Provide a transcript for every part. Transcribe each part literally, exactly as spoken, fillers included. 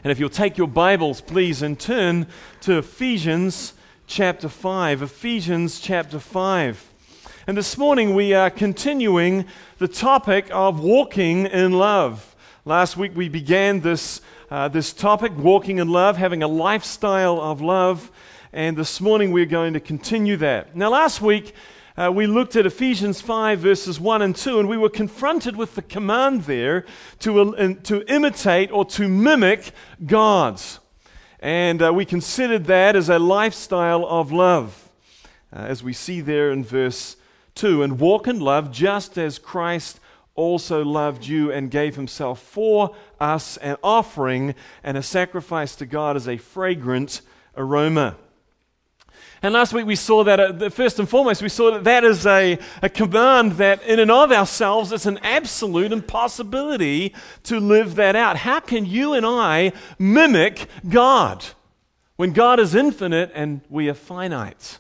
And if you'll take your Bibles, please, and turn to Ephesians chapter five. Ephesians chapter five. And this morning we are continuing the topic of walking in love. Last week we began this, uh, this topic, walking in love, having a lifestyle of love. And this morning we're going to continue that. Now last week uh, we looked at Ephesians five verses one and two, and we were confronted with the command there to, uh, to imitate or to mimic God. And uh, we considered that as a lifestyle of love, uh, as we see there in verse two. And walk in love just as Christ also loved you and gave himself for us, an offering and a sacrifice to God as a fragrant aroma. And last week we saw that, uh, first and foremost, we saw that that is a, a command that in and of ourselves it's an absolute impossibility to live that out. How can you and I mimic God when God is infinite and we are finite?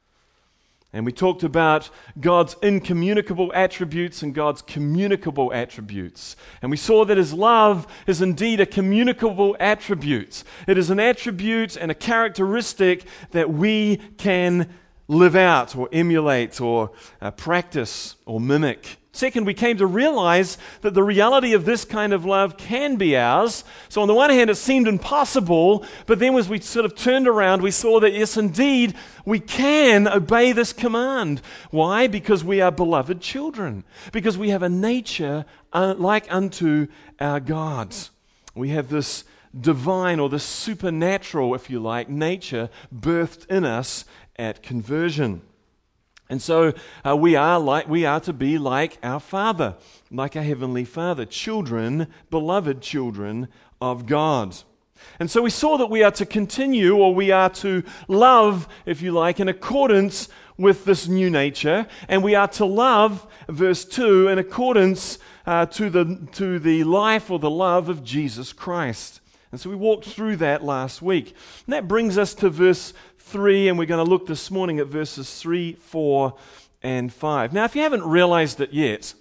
And we talked about God's incommunicable attributes and God's communicable attributes. And we saw that his love is indeed a communicable attribute. It is an attribute and a characteristic that we can live out or emulate or uh, practice or mimic. Second, we came to realize that the reality of this kind of love can be ours. So on the one hand, it seemed impossible, but then as we sort of turned around, we saw that yes, indeed, we can obey this command. Why? Because we are beloved children. Because we have a nature uh, like unto our God. We have this divine or this supernatural, if you like, nature birthed in us at conversion. And so uh, we are like we are to be like our Father, like our Heavenly Father, children, beloved children of God. And so we saw that we are to continue, or we are to love, if you like, in accordance with this new nature, and we are to love, verse two, in accordance uh, to the to the life or the love of Jesus Christ. And so we walked through that last week. And that brings us to verse three, and we're going to look this morning at verses three, four, and five. Now, if you haven't realized it yet,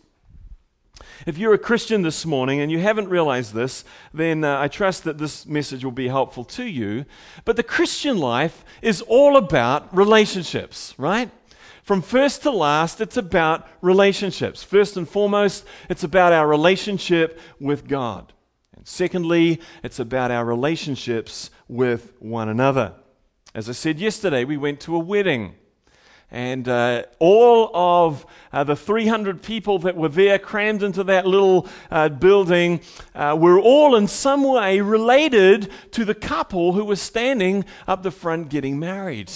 if you're a Christian this morning and you haven't realized this, then uh, I trust that this message will be helpful to you. But the Christian life is all about relationships, right? From first to last, it's about relationships. First and foremost, it's about our relationship with God. And secondly, it's about our relationships with one another. As I said yesterday, we went to a wedding, and uh, all of uh, the three hundred people that were there crammed into that little uh, building uh, were all in some way related to the couple who was standing up the front getting married.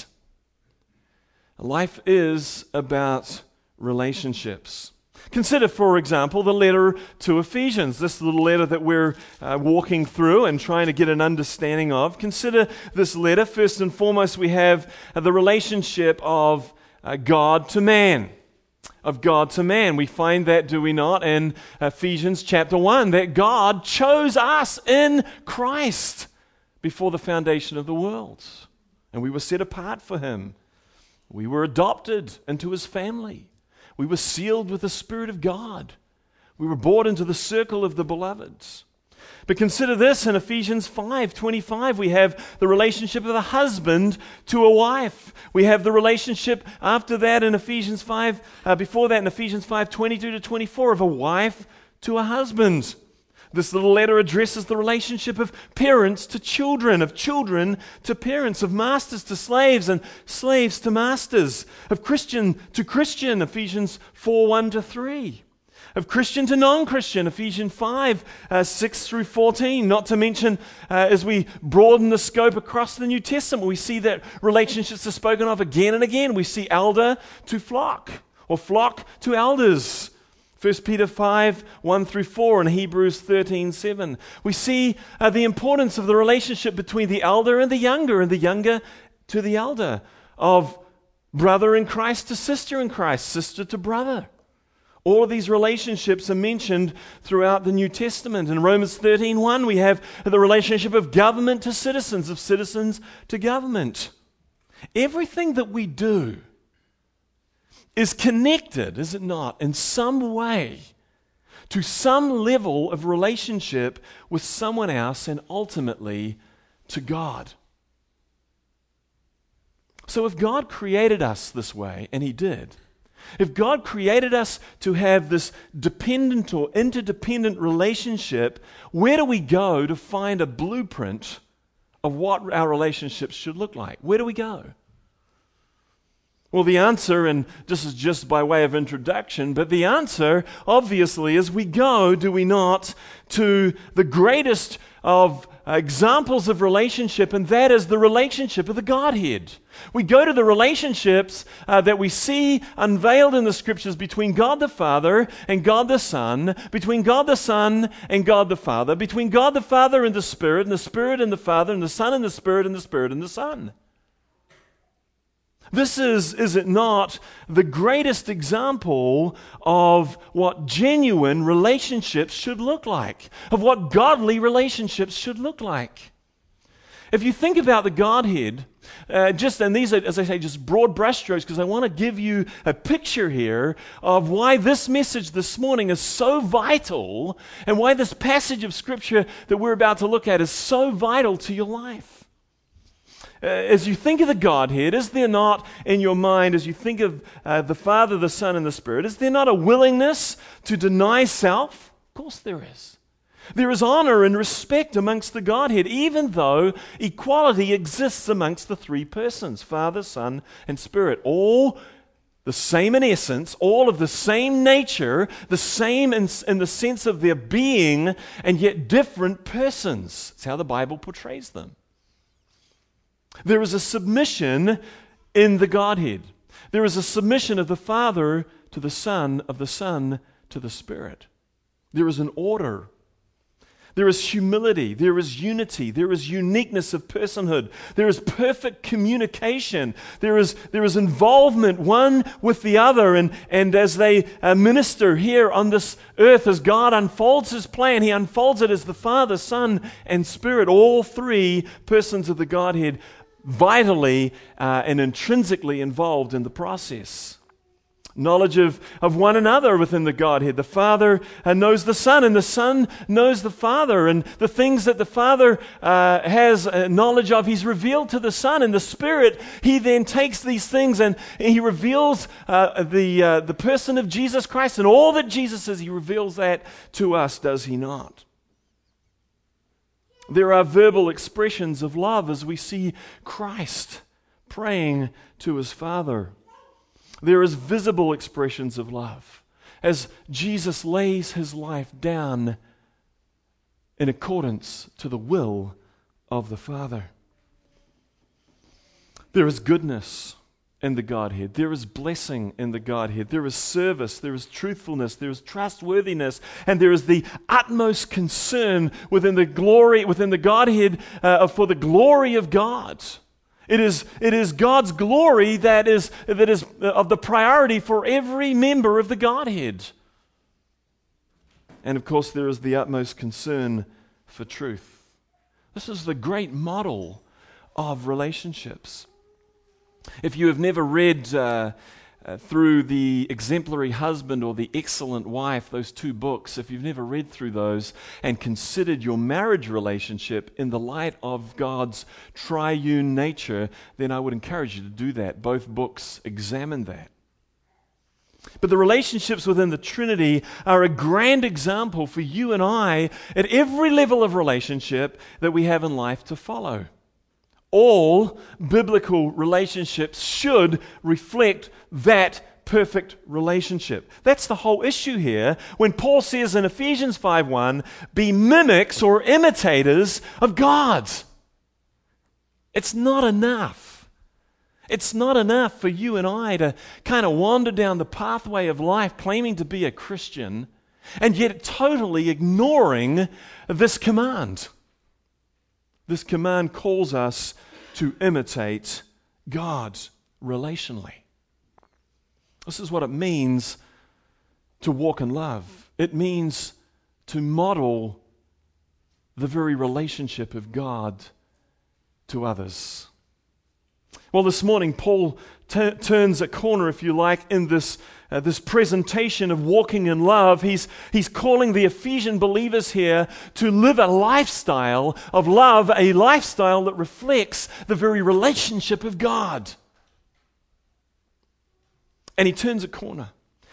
Life is about relationships. Consider, for example, the letter to Ephesians, this little letter that we're uh, walking through and trying to get an understanding of. Consider this letter. First and foremost, we have uh, the relationship of uh, God to man. Of God to man. We find that, do we not, in Ephesians chapter one, that God chose us in Christ before the foundation of the world. And we were set apart for him. We were adopted into his family. We were sealed with the Spirit of God. We were brought into the circle of the beloved. But consider this, in Ephesians five twenty-five, we have the relationship of a husband to a wife. We have the relationship after that in Ephesians five, uh, before that in Ephesians five twenty-two to twenty-four, of a wife to a husband. This little letter addresses the relationship of parents to children, of children to parents, of masters to slaves, and slaves to masters, of Christian to Christian, Ephesians four, one to three, of Christian to non-Christian, Ephesians five, uh, six through fourteen, not to mention, uh, as we broaden the scope across the New Testament, we see that relationships are spoken of again and again. We see elder to flock, or flock to elders. First Peter five, one through four, and Hebrews thirteen, seven. We see uh, the importance of the relationship between the elder and the younger, and the younger to the elder, of brother in Christ to sister in Christ, sister to brother. All of these relationships are mentioned throughout the New Testament. In Romans thirteen, one, we have the relationship of government to citizens, of citizens to government. Everything that we do is connected, is it not, in some way to some level of relationship with someone else and ultimately to God. So if God created us this way, and He did, if God created us to have this dependent or interdependent relationship, where do we go to find a blueprint of what our relationships should look like? Where do we go? Well, the answer, and this is just by way of introduction, but the answer, obviously, is we go, do we not, to the greatest of uh, examples of relationship, and that is the relationship of the Godhead. We go to the relationships uh, that we see unveiled in the Scriptures between God the Father and God the Son, between God the Son and God the Father, between God the Father and the Spirit, and the Spirit and the Father, and the Son and the Spirit, and the Spirit and the Son. This is, is it not, the greatest example of what genuine relationships should look like, of what godly relationships should look like. If you think about the Godhead, uh, just, and these are, as I say, just broad brushstrokes, because I want to give you a picture here of why this message this morning is so vital, and why this passage of Scripture that we're about to look at is so vital to your life. Uh, as you think of the Godhead, is there not in your mind, as you think of uh, the Father, the Son, and the Spirit, is there not a willingness to deny self? Of course there is. There is honor and respect amongst the Godhead, even though equality exists amongst the three persons, Father, Son, and Spirit. All the same in essence, all of the same nature, the same in, in the sense of their being, and yet different persons. That's how the Bible portrays them. There is a submission in the Godhead. There is a submission of the Father to the Son, of the Son to the Spirit. There is an order. There is humility. There is unity. There is uniqueness of personhood. There is perfect communication. There is, there is involvement one with the other. And, and as they uh, minister here on this earth, as God unfolds His plan, He unfolds it as the Father, Son, and Spirit, all three persons of the Godhead, vitally uh, and intrinsically involved in the process. Knowledge of, of one another within the Godhead. The Father uh, knows the Son, and the Son knows the Father. And the things that the Father uh, has uh, knowledge of, He's revealed to the Son. And the Spirit, He then takes these things and He reveals uh, the, uh, the person of Jesus Christ. And all that Jesus is, He reveals that to us, does He not? There are verbal expressions of love as we see Christ praying to His Father. There is visible expressions of love as Jesus lays His life down in accordance to the will of the Father. There is goodness in the Godhead. There is blessing in the Godhead. There is service. There is truthfulness. There is trustworthiness. And there is the utmost concern within the glory, within the Godhead uh, for the glory of God. It is, it is God's glory that is, that is of the priority for every member of the Godhead. And of course, there is the utmost concern for truth. This is the great model of relationships. If you have never read uh, uh, through The Exemplary Husband or The Excellent Wife, those two books, if you've never read through those and considered your marriage relationship in the light of God's triune nature, then I would encourage you to do that. Both books examine that. But the relationships within the Trinity are a grand example for you and I at every level of relationship that we have in life to follow. All biblical relationships should reflect that perfect relationship. That's the whole issue here when Paul says in Ephesians five one, be mimics or imitators of God. It's not enough. It's not enough for you and I to kind of wander down the pathway of life claiming to be a Christian and yet totally ignoring this command. This command calls us to imitate God relationally. This is what it means to walk in love. It means to model the very relationship of God to others. Well, this morning, Paul t- turns a corner, if you like, in this uh, this presentation of walking in love. He's, he's calling the Ephesian believers here to live a lifestyle of love, a lifestyle that reflects the very relationship of God. And he turns a corner.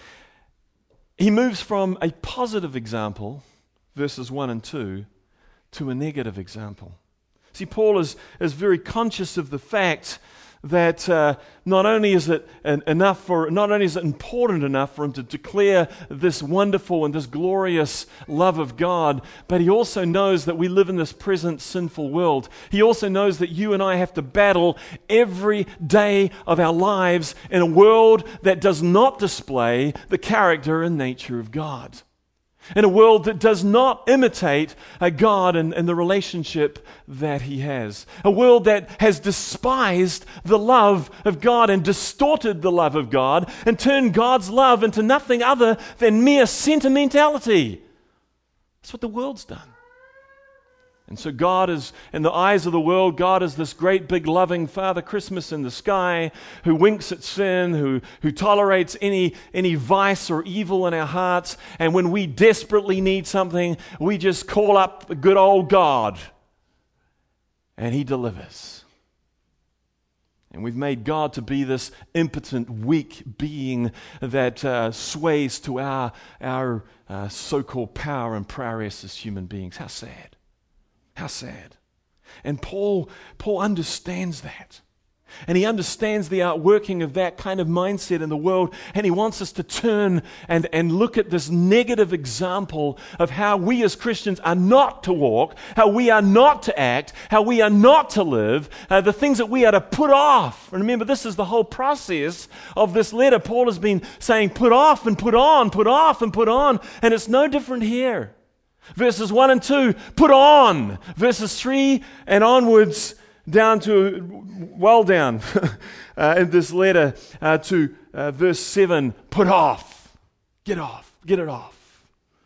He moves from a positive example, verses one and two, to a negative example. See, Paul is, is very conscious of the fact that uh, not only is it en- enough for, not only is it important enough for him to declare this wonderful and this glorious love of God, but he also knows that we live in this present sinful world. He also knows that you and I have to battle every day of our lives in a world that does not display the character and nature of God. In a world that does not imitate a God and, and the relationship that He has. A world that has despised the love of God and distorted the love of God and turned God's love into nothing other than mere sentimentality. That's what the world's done. And so God is, in the eyes of the world, God is this great big loving Father Christmas in the sky who winks at sin, who, who tolerates any, any vice or evil in our hearts. And when we desperately need something, we just call up the good old God and He delivers. And we've made God to be this impotent, weak being that uh, sways to our, our uh, so-called power and prowess as human beings. How sad. How sad. And Paul, Paul understands that. And he understands the outworking of that kind of mindset in the world. And he wants us to turn and, and look at this negative example of how we as Christians are not to walk, how we are not to act, how we are not to live, uh, the things that we are to put off. And remember, this is the whole process of this letter. Paul has been saying put off and put on, put off and put on. And it's no different here. Verses one and two, put on. Verses three and onwards, down to, well down uh, in this letter uh, to uh, verse seven, put off. Get off. Get it off.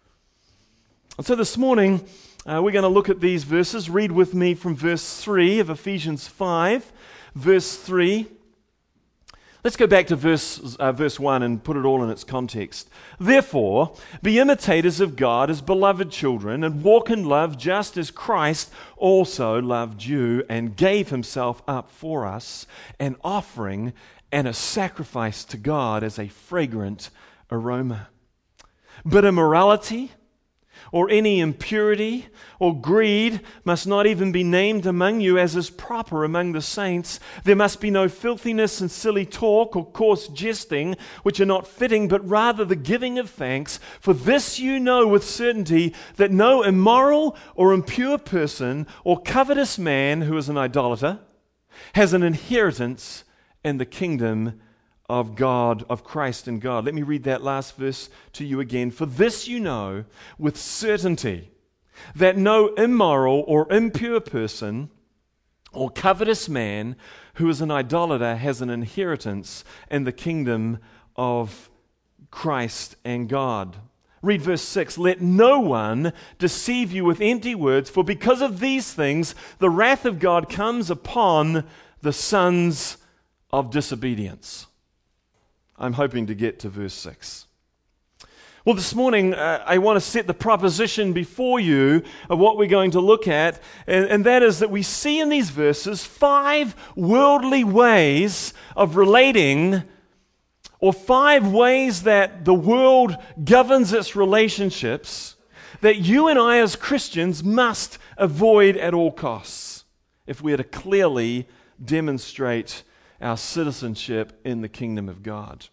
And so this morning, uh, we're going to look at these verses. Read with me from verse three of Ephesians five. Verse three. Let's go back to verse, uh, verse one and put it all in its context. Therefore, be imitators of God as beloved children and walk in love just as Christ also loved you and gave Himself up for us, an offering and a sacrifice to God as a fragrant aroma. But immorality or any impurity or greed must not even be named among you as is proper among the saints. There must be no filthiness and silly talk or coarse jesting, which are not fitting, but rather the giving of thanks. For this you know with certainty, that no immoral or impure person or covetous man who is an idolater has an inheritance in the kingdom of God, of Christ and God. Let me read that last verse to you again. For this you know with certainty, that no immoral or impure person or covetous man who is an idolater has an inheritance in the kingdom of Christ and God. Read verse six. Let no one deceive you with empty words, for because of these things the wrath of God comes upon the sons of disobedience. I'm hoping to get to verse six. Well, this morning uh, I want to set the proposition before you of what we're going to look at, and, and that is that we see in these verses five worldly ways of relating, or five ways that the world governs its relationships that you and I as Christians must avoid at all costs if we are to clearly demonstrate our citizenship in the kingdom of God.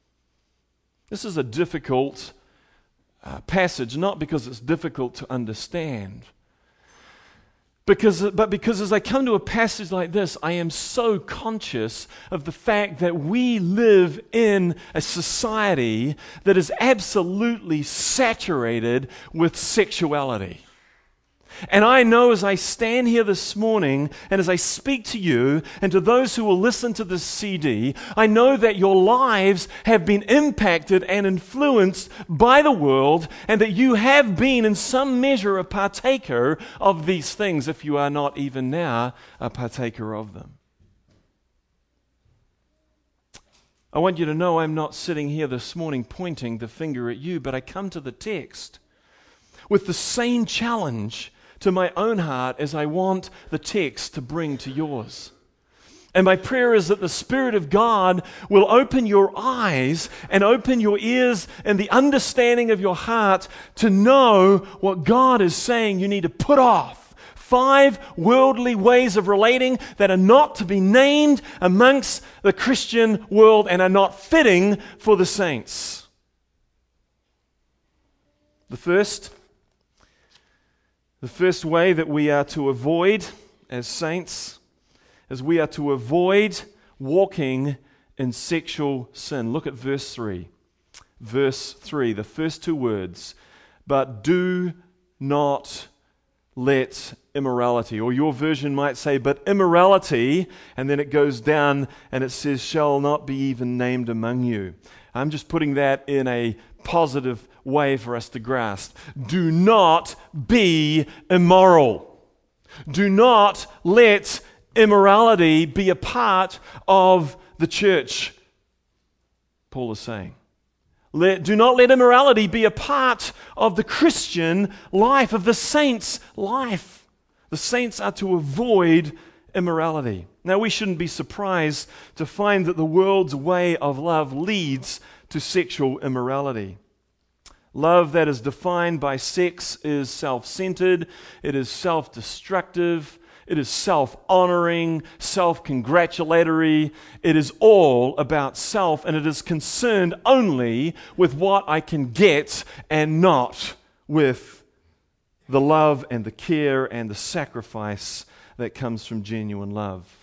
This is a difficult uh, passage, not because it's difficult to understand, because, but because as I come to a passage like this, I am so conscious of the fact that we live in a society that is absolutely saturated with sexuality. And I know as I stand here this morning and as I speak to you and to those who will listen to this C D, I know that your lives have been impacted and influenced by the world, and that you have been in some measure a partaker of these things, if you are not even now a partaker of them. I want you to know I'm not sitting here this morning pointing the finger at you, but I come to the text with the same challenge to my own heart as I want the text to bring to yours. And my prayer is that the Spirit of God will open your eyes and open your ears and the understanding of your heart to know what God is saying you need to put off. Five worldly ways of relating that are not to be named amongst the Christian world and are not fitting for the saints. The first, the first way that we are to avoid as saints is we are to avoid walking in sexual sin. Look at verse three. Verse three, the first two words, but do not let immorality, or your version might say, but immorality, and then it goes down and it says, shall not be even named among you. I'm just putting that in a positive way for us to grasp. Do not be immoral. Do not let immorality be a part of the church, Paul is saying. Let, do not let immorality be a part of the Christian life, of the saints' life. The saints are to avoid immorality. Now, we shouldn't be surprised to find that the world's way of love leads to sexual immorality. Love that is defined by sex is self-centered, it is self-destructive, it is self-honoring, self-congratulatory. It is all about self, and it is concerned only with what I can get and not with the love and the care and the sacrifice that comes from genuine love.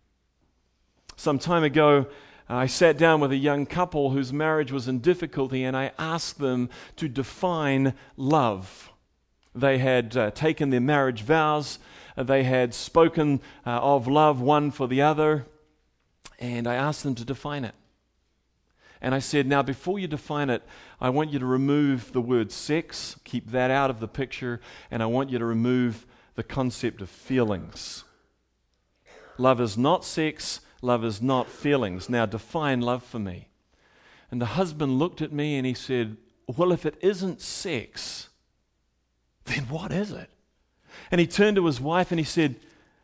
Some time ago, I sat down with a young couple whose marriage was in difficulty, and I asked them to define love. They had uh, taken their marriage vows. They had spoken uh, of love one for the other, and I asked them to define it. And I said, now before you define it, I want you to remove the word sex, keep that out of the picture, and I want you to remove the concept of feelings. Love is not sex, love is not feelings. Now define love for me. And the husband looked at me and he said, well, if it isn't sex, then what is it? And he turned to his wife and he said,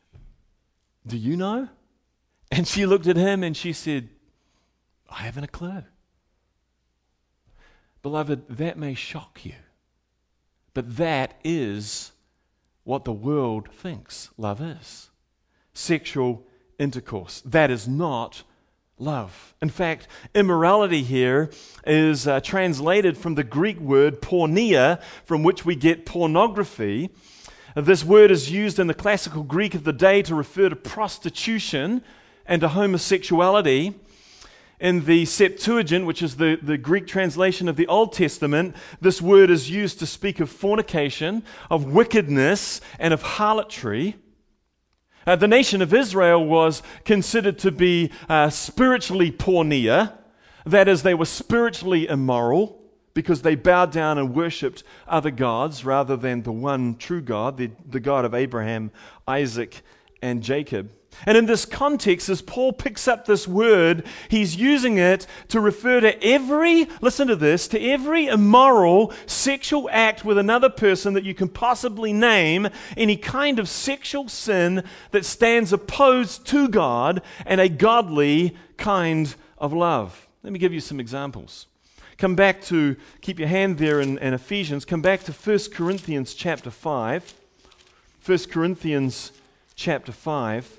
do you know? And she looked at him and she said, I haven't a clue. Beloved, that may shock you, but that is what the world thinks love is. Sexual intercourse. That is not love. In fact, immorality here is uh, translated from the Greek word porneia, from which we get pornography. This word is used in the classical Greek of the day to refer to prostitution and to homosexuality. In the Septuagint, which is the, the Greek translation of the Old Testament, this word is used to speak of fornication, of wickedness, and of harlotry. Uh, the nation of Israel was considered to be uh, spiritually porneia, that is, they were spiritually immoral because they bowed down and worshipped other gods rather than the one true God, the, the God of Abraham, Isaac, and Jacob. And in this context, as Paul picks up this word, he's using it to refer to every, listen to this, to every immoral sexual act with another person that you can possibly name, any kind of sexual sin that stands opposed to God and a godly kind of love. Let me give you some examples. Come back to, keep your hand there in, in Ephesians, come back to First Corinthians chapter five. First Corinthians chapter five.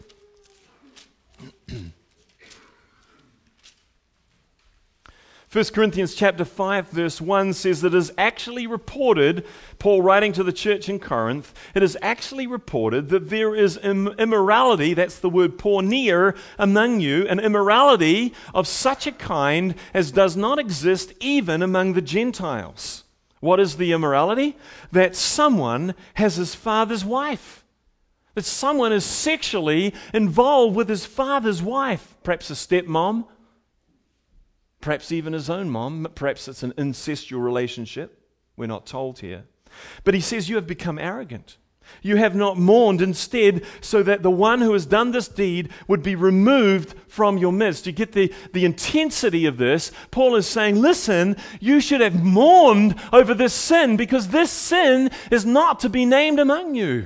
First Corinthians chapter five verse one says that it is actually reported, Paul writing to the church in Corinth, it is actually reported that there is im- immorality, that's the word porneia, among you, an immorality of such a kind as does not exist even among the Gentiles. What is the immorality? That someone has his father's wife. That someone is sexually involved with his father's wife, perhaps a stepmom, perhaps even his own mom, perhaps it's an incestual relationship. We're not told here. But he says you have become arrogant. You have not mourned instead, so that the one who has done this deed would be removed from your midst. You get the, the intensity of this. Paul is saying, listen, you should have mourned over this sin, because this sin is not to be named among you.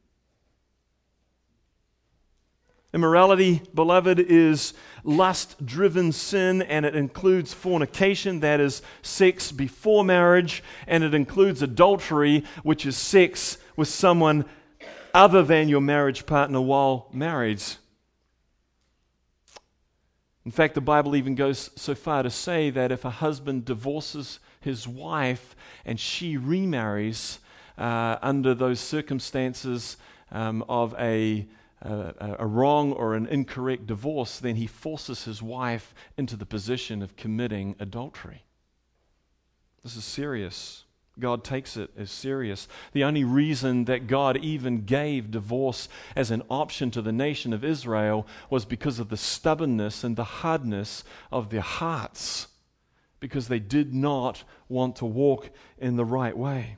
Immorality, beloved, is lust-driven sin, and it includes fornication, that is sex before marriage, and it includes adultery, which is sex with someone other than your marriage partner while married. In fact, the Bible even goes so far to say that if a husband divorces his wife and she remarries uh, under those circumstances um, of a A, a wrong or an incorrect divorce, then he forces his wife into the position of committing adultery. This is serious. God takes it as serious. The only reason that God even gave divorce as an option to the nation of Israel was because of the stubbornness and the hardness of their hearts, because they did not want to walk in the right way.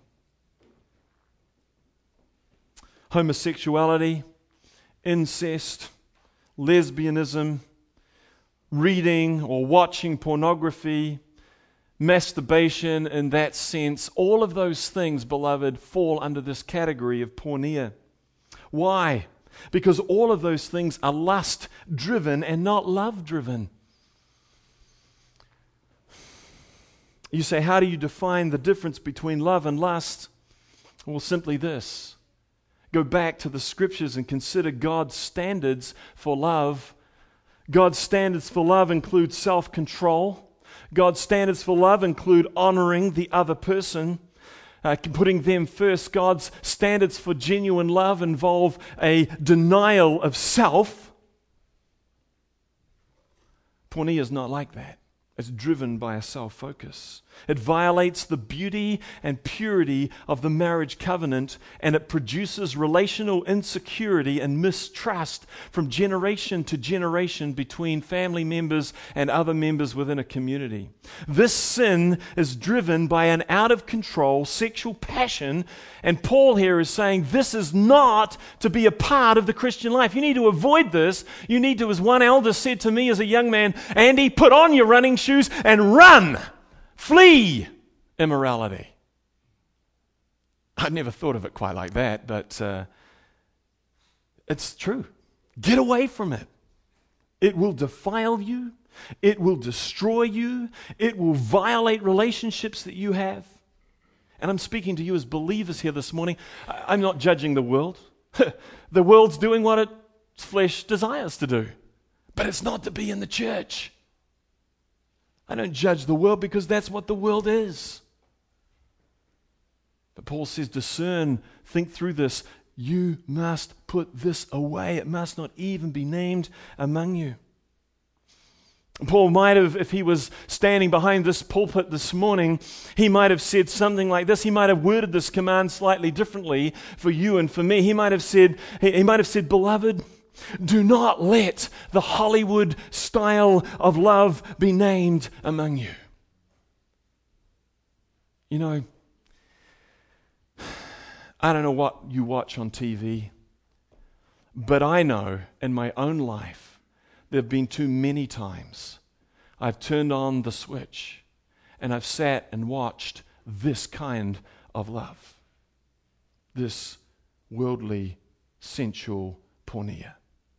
Homosexuality, incest, lesbianism, reading or watching pornography, masturbation in that sense, all of those things, beloved, fall under this category of porneia. Why? Because all of those things are lust-driven and not love-driven. You say, how do you define the difference between love and lust? Well, simply this. Go back to the Scriptures and consider God's standards for love. God's standards for love include self-control. God's standards for love include honoring the other person, uh, putting them first. God's standards for genuine love involve a denial of self. Porneia is not like that. It's driven by a self-focus. It violates the beauty and purity of the marriage covenant, and it produces relational insecurity and mistrust from generation to generation between family members and other members within a community. This sin is driven by an out-of-control sexual passion, and Paul here is saying this is not to be a part of the Christian life. You need to avoid this. You need to, as one elder said to me as a young man, Andy, put on your running shoes and run. Flee immorality. I'd never thought of it quite like that, but uh, it's true. Get away from it. It will defile you. It will destroy you. It will violate relationships that you have. And I'm speaking to you as believers here this morning. I'm not judging the world. The world's doing what its flesh desires to do, but it's not to be in the church. I don't judge the world because that's what the world is. But Paul says, discern, think through this. You must put this away. It must not even be named among you. Paul might have, if he was standing behind this pulpit this morning, he might have said something like this. He might have worded this command slightly differently for you and for me. He might have said, he might have said, beloved, do not let the Hollywood style of love be named among you. You know, I don't know what you watch on T V, but I know in my own life there have been too many times I've turned on the switch and I've sat and watched this kind of love, this worldly, sensual porneia.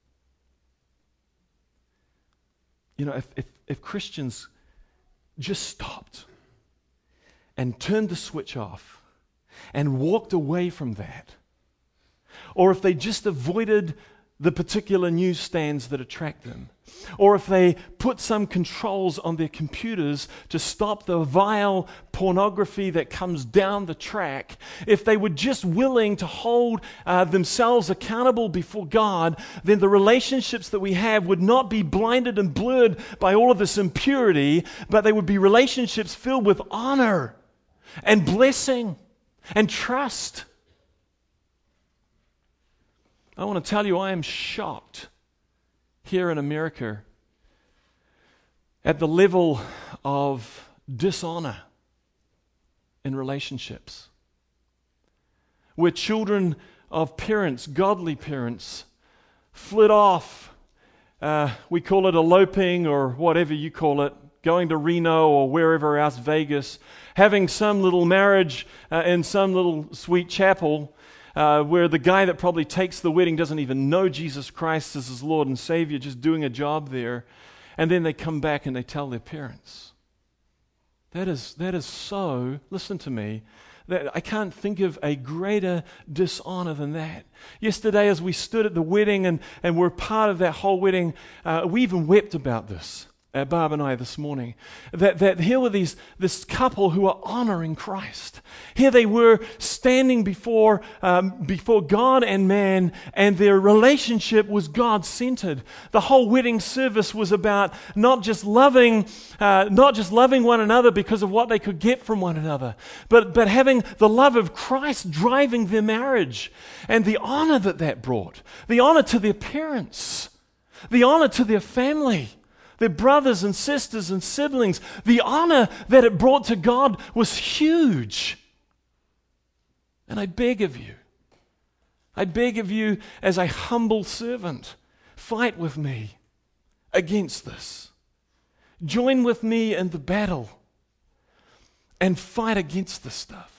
You know, if, if, if Christians just stopped and turned the switch off and walked away from that, or if they just avoided the particular newsstands that attract them, or if they put some controls on their computers to stop the vile pornography that comes down the track, if they were just willing to hold uh, themselves accountable before God, then the relationships that we have would not be blinded and blurred by all of this impurity, but they would be relationships filled with honor and blessing and trust. I want to tell you, I am shocked here in America at the level of dishonor in relationships, where children of parents, godly parents, flit off. Uh, we call it eloping or whatever you call it, going to Reno or wherever else, Vegas, having some little marriage uh, in some little sweet chapel uh, where the guy that probably takes the wedding doesn't even know Jesus Christ as his Lord and Savior, just doing a job there. And then they come back and they tell their parents. That is, that is so, listen to me, that I can't think of a greater dishonor than that. Yesterday as we stood at the wedding and, and were part of that whole wedding, uh, we even wept about this. Uh, Barb and I this morning, that, that here were these this couple who are honoring Christ. Here they were standing before um, before God and man, and their relationship was God-centered. The whole wedding service was about not just loving, uh, not just loving one another because of what they could get from one another, but but having the love of Christ driving their marriage, and the honor that that brought, the honor to their parents, the honor to their family, their brothers and sisters and siblings. The honor that it brought to God was huge. And I beg of you, I beg of you as a humble servant, fight with me against this. Join with me in the battle and fight against this stuff.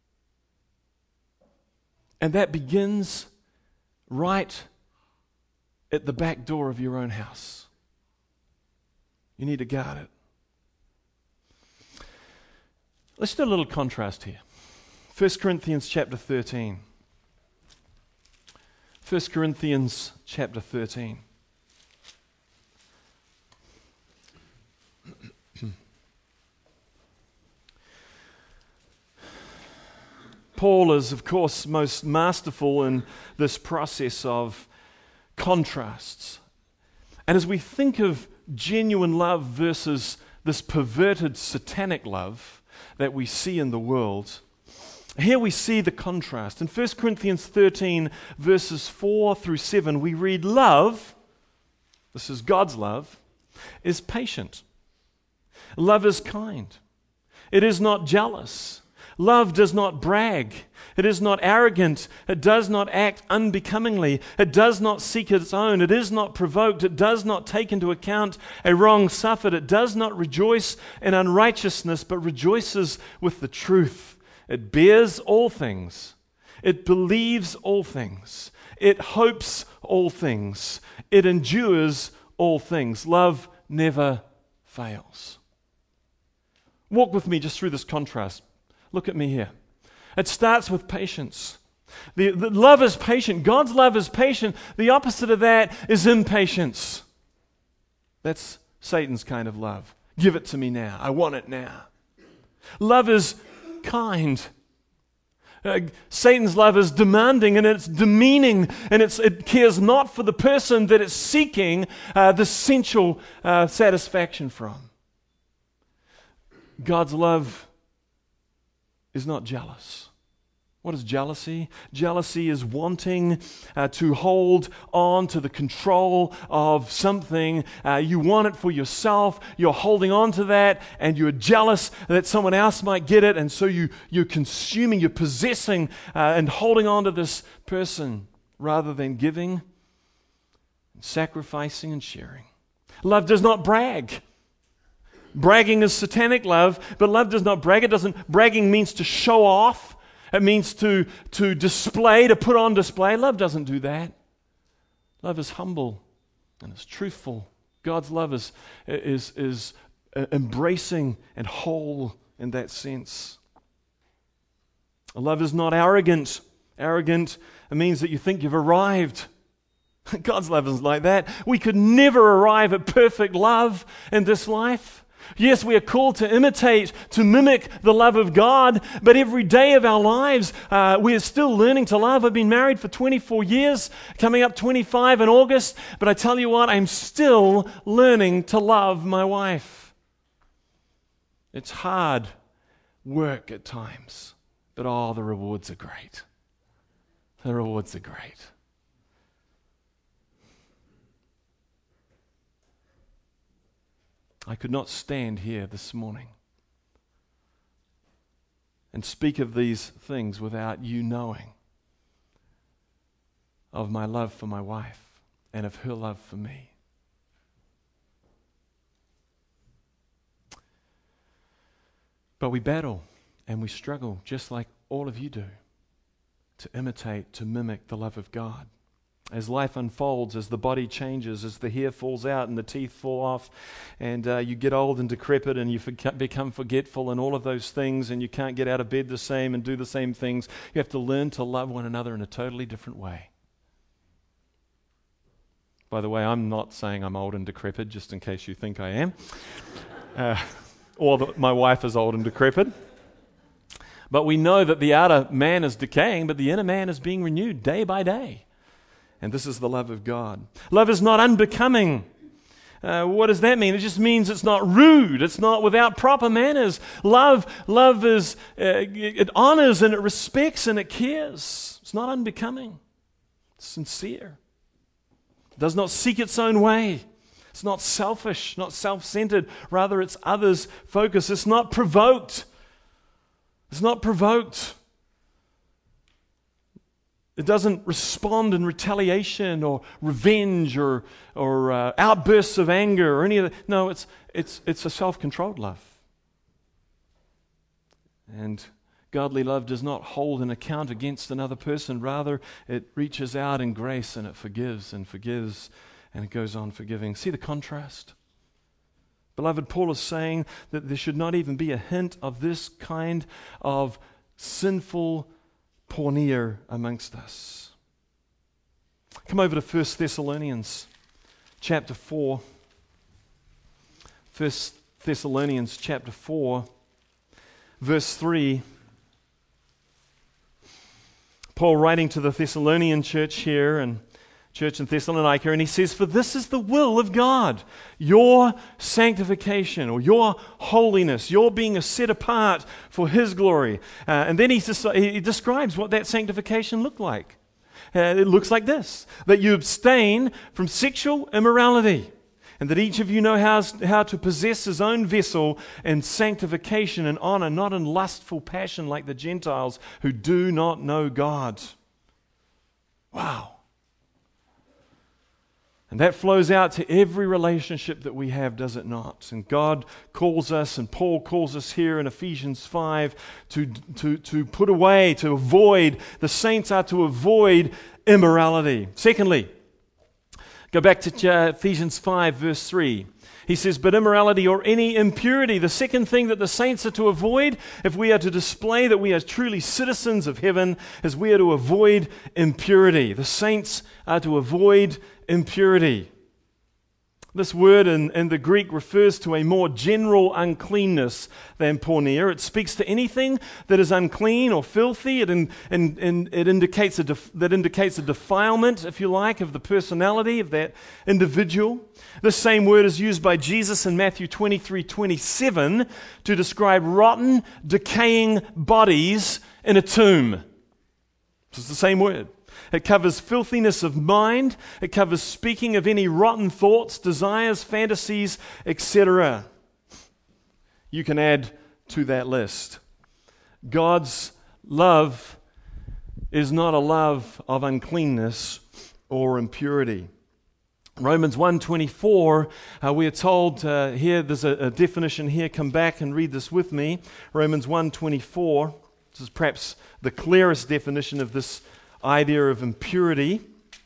And that begins right at the back door of your own house. You need to guard it. Let's do a little contrast here. First Corinthians chapter thirteen. First Corinthians chapter thirteen. Paul is, of course, most masterful in this process of contrasts. And as we think of genuine love versus this perverted satanic love that we see in the world, here we see the contrast. In First Corinthians thirteen, verses four through seven, we read, love, this is God's love, is patient. Love is kind. It is not jealous. Love does not brag. It is not arrogant. It does not act unbecomingly. It does not seek its own. It is not provoked. It does not take into account a wrong suffered. It does not rejoice in unrighteousness, but rejoices with the truth. It bears all things. It believes all things. It hopes all things. It endures all things. Love never fails. Walk with me just through this contrast. Look at me here. It starts with patience. The, the love is patient. God's love is patient. The opposite of that is impatience. That's Satan's kind of love. Give it to me now. I want it now. Love is kind. Uh, Satan's love is demanding and it's demeaning, and it's, it cares not for the person that it's seeking uh, the sensual uh, satisfaction from. God's love is not jealous. What is jealousy? Jealousy is wanting uh, to hold on to the control of something. Uh, you want it for yourself. You're holding on to that, and you're jealous that someone else might get it, and so you, you're consuming, you're possessing uh, and holding on to this person rather than giving, sacrificing, and sharing. Love does not brag. Bragging is satanic love, but love does not brag. It doesn't. Bragging means to show off. It means to, to display, to put on display. Love doesn't do that. Love is humble and it's truthful. God's love is, is, is embracing and whole in that sense. Love is not arrogant. Arrogant, it means that you think you've arrived. God's love isn't like that. We could never arrive at perfect love in this life. Yes, we are called to imitate, to mimic the love of God, but every day of our lives, uh, we are still learning to love. I've been married for twenty-four years, coming up twenty-five in August, but I tell you what, I'm still learning to love my wife. It's hard work at times, but oh, the rewards are great. The rewards are great. I could not stand here this morning and speak of these things without you knowing of my love for my wife and of her love for me. But we battle and we struggle, just like all of you do, to imitate, to mimic the love of God. As life unfolds, as the body changes, as the hair falls out and the teeth fall off, and uh, you get old and decrepit and you forget, become forgetful and all of those things, and you can't get out of bed the same and do the same things, you have to learn to love one another in a totally different way. By the way, I'm not saying I'm old and decrepit, just in case you think I am. Uh, or that my wife is old and decrepit. But we know that the outer man is decaying, but the inner man is being renewed day by day. And this is the love of God. Love is not unbecoming. Uh, what does that mean? It just means it's not rude. It's not without proper manners. Love, love is, uh, it honors and it respects and it cares. It's not unbecoming. It's sincere. It does not seek its own way. It's not selfish, not self-centered. Rather, it's others-focused. It's not provoked. It's not provoked. It doesn't respond in retaliation or revenge or or uh, outbursts of anger or any of that. No, it's it's it's a self-controlled love. And godly love does not hold an account against another person. Rather, it reaches out in grace and it forgives and forgives and it goes on forgiving. See the contrast? Beloved, Paul is saying that there should not even be a hint of this kind of sinful porneia amongst us. Come over to First Thessalonians chapter four. First Thessalonians chapter four, verse three. Paul writing to the Thessalonian church here and church in Thessalonica, and he says, "For this is the will of God, your sanctification," or your holiness, your being a set apart for His glory. Uh, and then he, he describes what that sanctification looked like. Uh, it looks like this: that you abstain from sexual immorality, and that each of you know how, how to possess his own vessel in sanctification and honor, not in lustful passion like the Gentiles who do not know God. Wow. And that flows out to every relationship that we have, does it not? And God calls us, and Paul calls us here in Ephesians five to, to, to put away, to avoid, the saints are to avoid immorality. Secondly, go back to Ephesians five, verse three. He says, "But immorality or any impurity," the second thing that the saints are to avoid, if we are to display that we are truly citizens of heaven, is we are to avoid impurity. The saints are to avoid impurity. This word in, in the Greek refers to a more general uncleanness than porneia. It speaks to anything that is unclean or filthy. It, in, in, in, it indicates a def, that indicates a defilement, if you like, of the personality of that individual. This same word is used by Jesus in Matthew twenty-three twenty-seven to describe rotten, decaying bodies in a tomb. It's the same word. It covers filthiness of mind. It covers speaking of any rotten thoughts, desires, fantasies, et cetera. You can add to that list. God's love is not a love of uncleanness or impurity. Romans one twenty-four, uh, we are told uh, here, there's a, a definition here. Come back and read this with me. Romans one twenty-four. This is perhaps the clearest definition of this idea of impurity.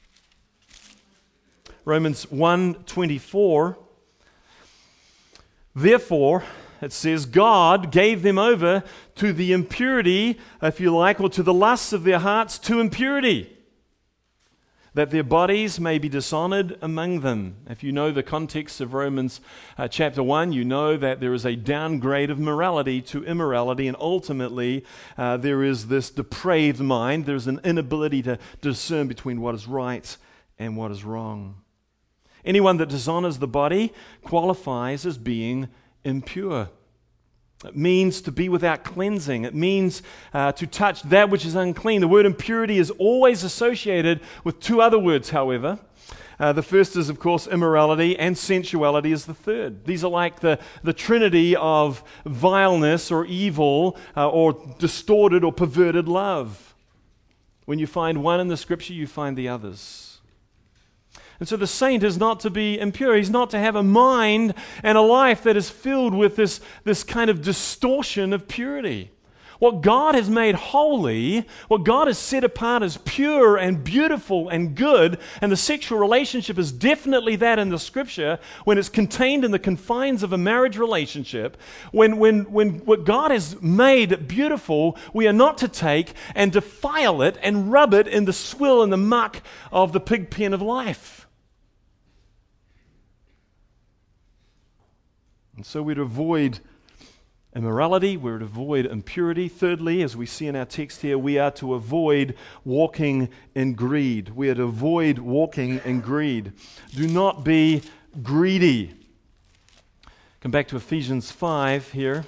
Romans one twenty-four. "Therefore," it says, "God gave them over to the impurity, if you like, or to the lusts of their hearts, to impurity, that their bodies may be dishonored among them." If you know the context of Romans uh, chapter one, you know that there is a downgrade of morality to immorality, and ultimately uh, there is this depraved mind. There's an inability to discern between what is right and what is wrong. Anyone that dishonors the body qualifies as being impure. It means to be without cleansing. It means uh, to touch that which is unclean. The word impurity is always associated with two other words, however. Uh, the first is, of course, immorality, and sensuality is the third. These are like the, the trinity of vileness or evil uh, or distorted or perverted love. When you find one in the Scripture, you find the others. And so the saint is not to be impure. He's not to have a mind and a life that is filled with this, this kind of distortion of purity. What God has made holy, what God has set apart as pure and beautiful and good, and the sexual relationship is definitely that in the Scripture, when it's contained in the confines of a marriage relationship, when, when, when what God has made beautiful, we are not to take and defile it and rub it in the swill and the muck of the pig pen of life. And so we'd avoid immorality, we're to avoid impurity. Thirdly, as we see in our text here, we are to avoid walking in greed. We are to avoid walking in greed. Do not be greedy. Come back to Ephesians five here.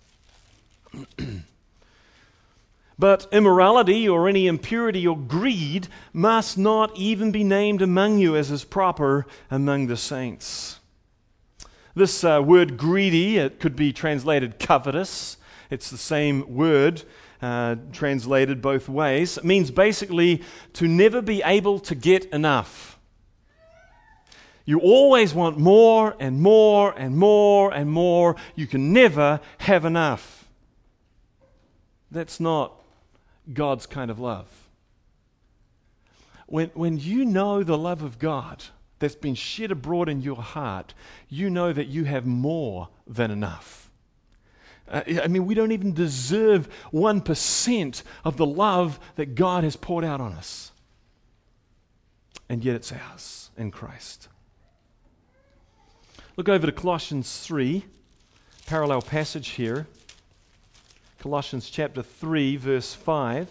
But immorality or any impurity or greed must not even be named among you as is proper among the saints. This uh, word greedy, it could be translated covetous. It's the same word uh, translated both ways. It means basically to never be able to get enough. You always want more and more and more and more. You can never have enough. That's not God's kind of love. When, when you know the love of God that's been shed abroad in your heart, you know that you have more than enough. Uh, I mean, we don't even deserve one percent of the love that God has poured out on us. And yet it's ours in Christ. Look over to Colossians three, parallel passage here. Colossians chapter three, verse five.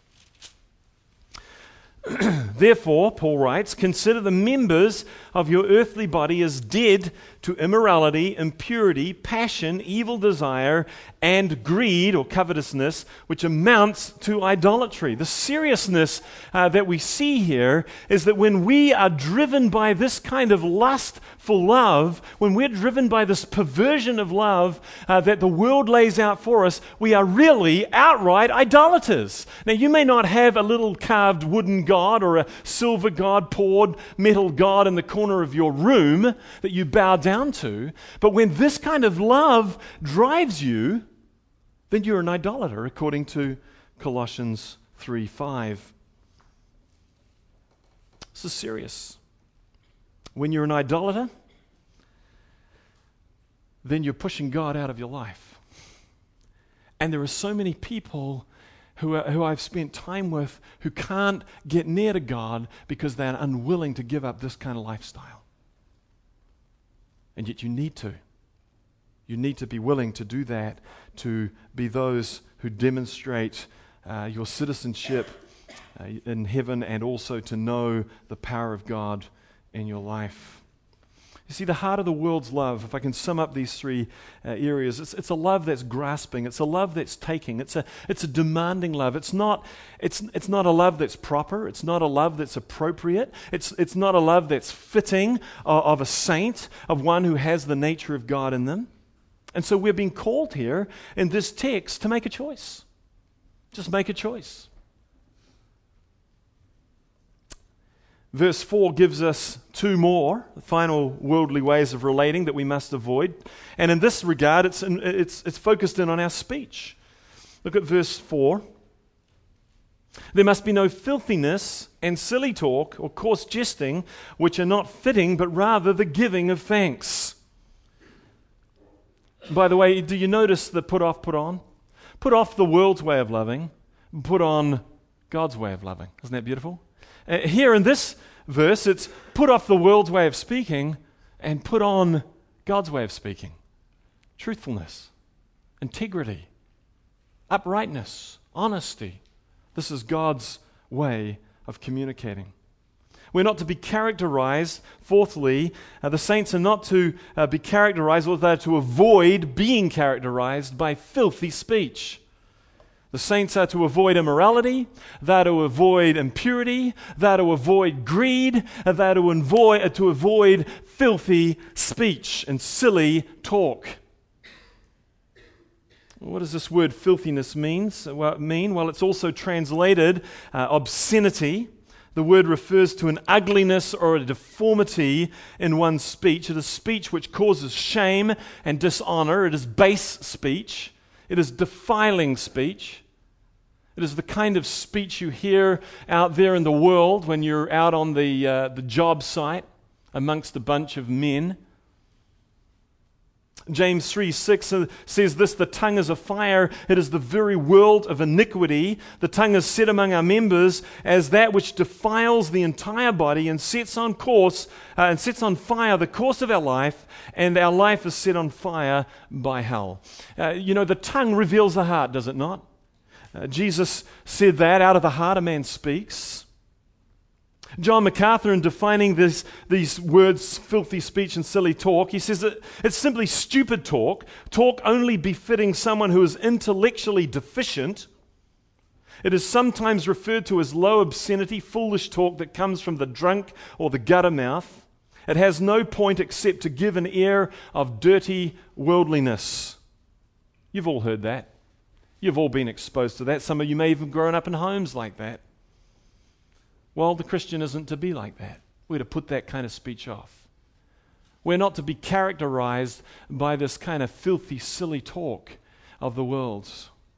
Therefore, Paul writes, consider the members of your earthly body as dead to immorality, impurity, passion, evil desire, and greed or covetousness, which amounts to idolatry. The seriousness uh, that we see here is that when we are driven by this kind of lustful love, when we're driven by this perversion of love uh, that the world lays out for us, we are really outright idolaters. Now, you may not have a little carved wooden god or a silver god, poured metal god in the corner of your room that you bow down to, but when this kind of love drives you, then you're an idolater, according to Colossians three five. This is serious. When you're an idolater, then you're pushing God out of your life. And there are so many people who, are, who I've spent time with who can't get near to God because they're unwilling to give up this kind of lifestyle. And yet you need to. You need to be willing to do that, to be those who demonstrate uh, your citizenship uh, in heaven, and also to know the power of God in your life. You see, the heart of the world's love, if I can sum up these three uh, areas, it's, it's a love that's grasping, it's a love that's taking, it's a it's a demanding love. It's not it's it's not a love that's proper, it's not a love that's appropriate, it's it's not a love that's fitting of, of a saint, of one who has the nature of God in them. And so we're being called here in this text to make a choice. Just make a choice. Verse four gives us two more final worldly ways of relating that we must avoid. And in this regard, it's, in, it's, it's focused in on our speech. Look at verse four. There must be no filthiness and silly talk or coarse jesting, which are not fitting, but rather the giving of thanks. By the way, do you notice the put off, put on? Put off the world's way of loving, put on God's way of loving. Isn't that beautiful? Uh, here in this verse, it's put off the world's way of speaking and put on God's way of speaking. Truthfulness, integrity, uprightness, honesty. This is God's way of communicating. We're not to be characterized, fourthly, uh, the saints are not to uh, be characterized, or they're to avoid being characterized by filthy speech. The saints are to avoid immorality, they're to avoid impurity, they're to avoid greed, they're to avoid, uh, to avoid filthy speech and silly talk. What does this word filthiness means, well, mean? Well, it's also translated uh, obscenity. The word refers to an ugliness or a deformity in one's speech. It is speech which causes shame and dishonor. It is base speech. It is defiling speech. It is the kind of speech you hear out there in the world when you're out on the, uh, the job site amongst a bunch of men. James three six says this, the tongue is a fire, it is the very world of iniquity. The tongue is set among our members as that which defiles the entire body and sets on course uh, and sets on fire the course of our life, and our life is set on fire by hell. Uh, you know, the tongue reveals the heart, does it not? Uh, Jesus said that out of the heart a man speaks. John MacArthur, in defining this, these words, filthy speech and silly talk, he says that it's simply stupid talk, talk only befitting someone who is intellectually deficient. It is sometimes referred to as low obscenity, foolish talk that comes from the drunk or the gutter mouth. It has no point except to give an air of dirty worldliness. You've all heard that. You've all been exposed to that. Some of you may have even grown up in homes like that. Well, the Christian isn't to be like that. We're to put that kind of speech off. We're not to be characterized by this kind of filthy, silly talk of the world.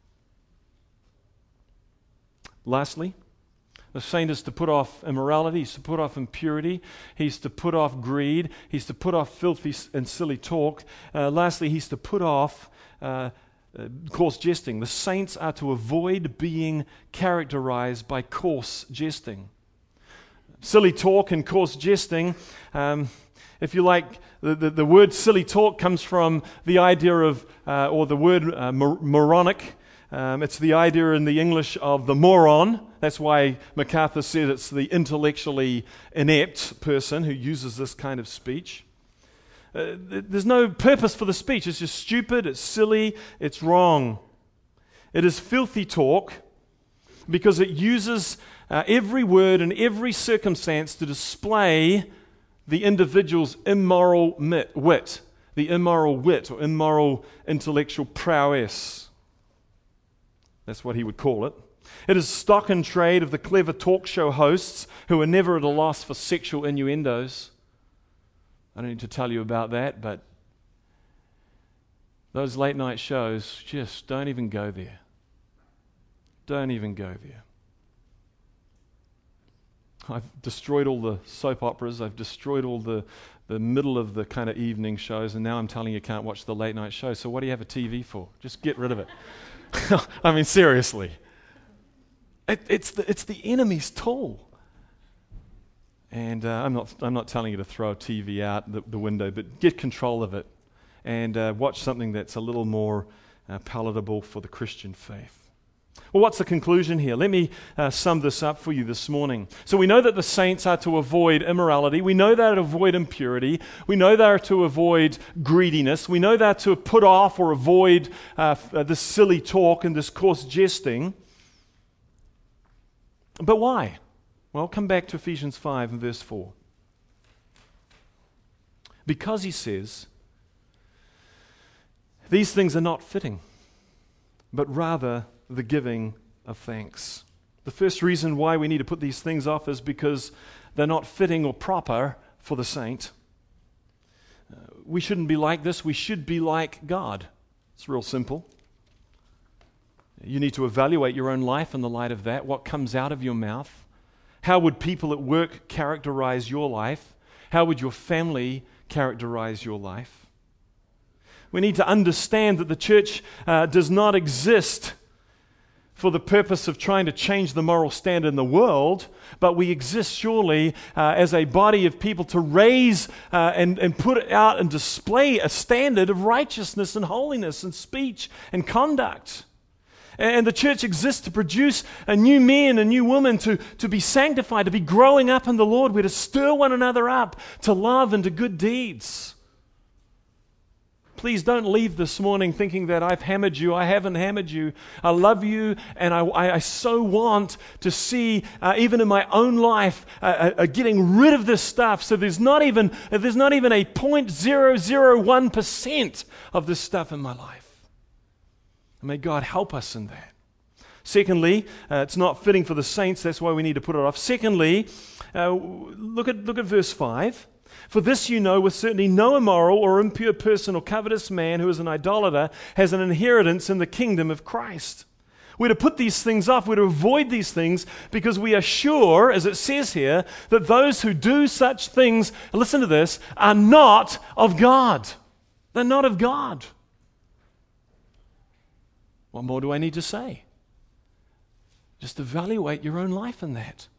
Lastly, the saint is to put off immorality, he's to put off impurity, he's to put off greed, he's to put off filthy and silly talk. Uh, lastly, he's to put off uh, uh, coarse jesting. The saints are to avoid being characterized by coarse jesting. Silly talk and coarse jesting, um, if you like, the, the, the word silly talk comes from the idea of, uh, or the word uh, mor- moronic. Um, it's the idea in the English of the moron. That's why MacArthur said it's the intellectually inept person who uses this kind of speech. Uh, there's no purpose for the speech. It's just stupid, it's silly, it's wrong. It is filthy talk because it uses uh, every word and every circumstance to display the individual's immoral mit, wit, the immoral wit or immoral intellectual prowess. That's what he would call it. It is stock and trade of the clever talk show hosts who are never at a loss for sexual innuendos. I don't need to tell you about that, but those late night shows, just don't even go there. Don't even go there. I've destroyed all the soap operas. I've destroyed all the, the middle of the kind of evening shows, and now I'm telling you can't watch the late night show. So what do you have a T V for? Just get rid of it. I mean, seriously. It, it's, the, it's the enemy's tool. And uh, I'm not I'm not telling you to throw a T V out the, the window, but get control of it and uh, watch something that's a little more uh, palatable for the Christian faith. Well, what's the conclusion here? Let me uh, sum this up for you this morning. So we know that the saints are to avoid immorality. We know they're to avoid impurity. We know they're to avoid greediness. We know they're to put off or avoid uh, uh, this silly talk and this coarse jesting. But why? Well, come back to Ephesians five and verse four. Because he says, these things are not fitting, but rather the giving of thanks. The first reason why we need to put these things off is because they're not fitting or proper for the saint. Uh, we shouldn't be like this. We should be like God. It's real simple. You need to evaluate your own life in the light of that. What comes out of your mouth? How would people at work characterize your life? How would your family characterize your life? We need to understand that the church uh, does not exist for the purpose of trying to change the moral standard in the world, but we exist surely uh, as a body of people to raise uh, and, and put out and display a standard of righteousness and holiness and speech and conduct. And the church exists to produce a new man, a new woman, to, to be sanctified, to be growing up in the Lord. We're to stir one another up to love and to good deeds. Please don't leave this morning thinking that I've hammered you. I haven't hammered you. I love you, and I, I, I so want to see, uh, even in my own life, uh, uh, getting rid of this stuff. So there's not even there's not even a zero point zero zero one percent of this stuff in my life. May God help us in that. Secondly, uh, it's not fitting for the saints, that's why we need to put it off. Secondly, uh, look at look at verse five. For this you know with certainty, no immoral or impure person or covetous man who is an idolater has an inheritance in the kingdom of Christ. We're to put these things off, we're to avoid these things, because we are sure, as it says here, that those who do such things, listen to this, are not of God. They're not of God. What more do I need to say? Just evaluate your own life in that.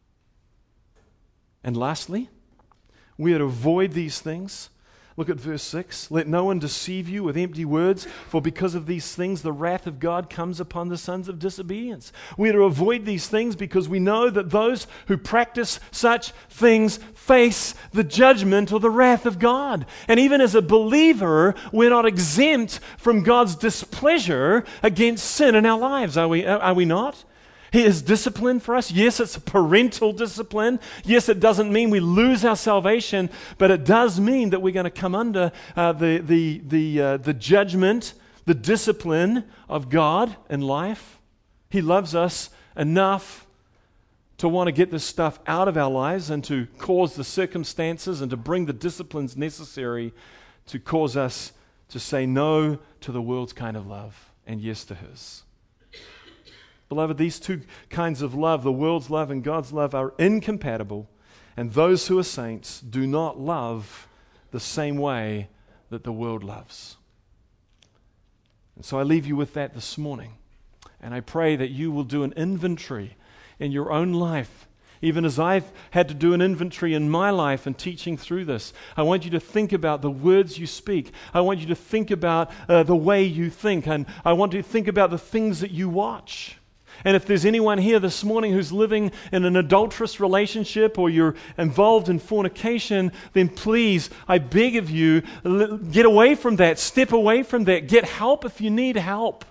And lastly, we are to avoid these things. Look at verse six. Let no one deceive you with empty words, for because of these things the wrath of God comes upon the sons of disobedience. We are to avoid these things because we know that those who practice such things face the judgment or the wrath of God. And even as a believer, we're not exempt from God's displeasure against sin in our lives, are we, are we not? He is discipline for us. Yes, it's a parental discipline. Yes, it doesn't mean we lose our salvation, but it does mean that we're going to come under uh, the the the uh, the judgment, the discipline of God in life. He loves us enough to want to get this stuff out of our lives and to cause the circumstances and to bring the disciplines necessary to cause us to say no to the world's kind of love and yes to His. Beloved, these two kinds of love, the world's love and God's love, are incompatible, and those who are saints do not love the same way that the world loves. And so I leave you with that this morning, and I pray that you will do an inventory in your own life, even as I've had to do an inventory in my life and teaching through this. I want you to think about the words you speak. I want you to think about uh, the way you think, and I want you to think about the things that you watch. And if there's anyone here this morning who's living in an adulterous relationship or you're involved in fornication, then please, I beg of you, get away from that. Step away from that. Get help if you need help.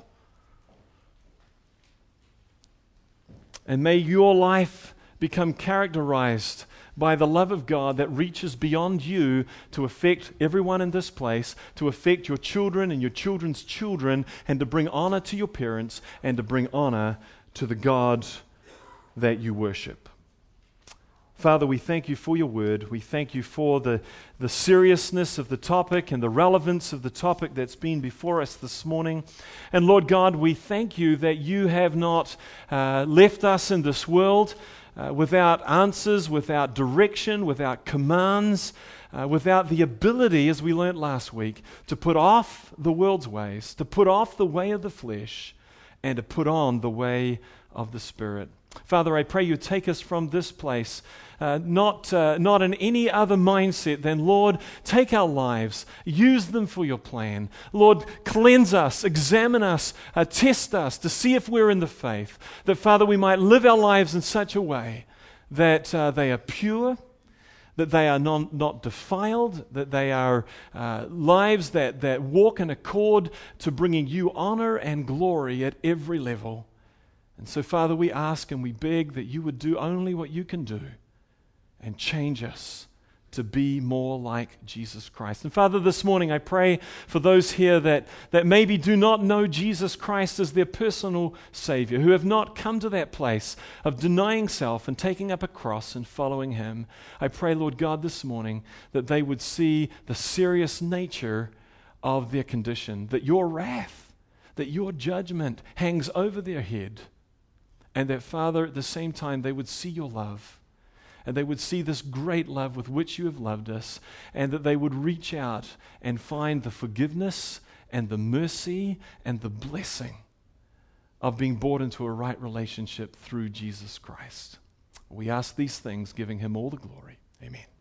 And may your life become characterized by the love of God that reaches beyond you to affect everyone in this place, to affect your children and your children's children, and to bring honor to your parents and to bring honor to the God that you worship. Father, we thank you for your word. We thank you for the, the seriousness of the topic and the relevance of the topic that's been before us this morning. And Lord God, we thank you that you have not uh, left us in this world uh, without answers, without direction, without commands, uh, without the ability, as we learnt last week, to put off the world's ways, to put off the way of the flesh, and to put on the way of the Spirit. Father, I pray you take us from this place, uh, not, uh, not in any other mindset than, Lord, take our lives, use them for your plan. Lord, cleanse us, examine us, uh, test us to see if we're in the faith. That, Father, we might live our lives in such a way that uh, they are pure, that they are non, not defiled, that they are uh, lives that, that walk in accord to bringing you honor and glory at every level. And so, Father, we ask and we beg that you would do only what you can do and change us to be more like Jesus Christ. And Father, this morning I pray for those here that, that maybe do not know Jesus Christ as their personal Savior, who have not come to that place of denying self and taking up a cross and following Him. I pray, Lord God, this morning that they would see the serious nature of their condition, that your wrath, that your judgment hangs over their head, and that, Father, at the same time they would see your love, and they would see this great love with which you have loved us, and that they would reach out and find the forgiveness and the mercy and the blessing of being brought into a right relationship through Jesus Christ. We ask these things, giving Him all the glory. Amen.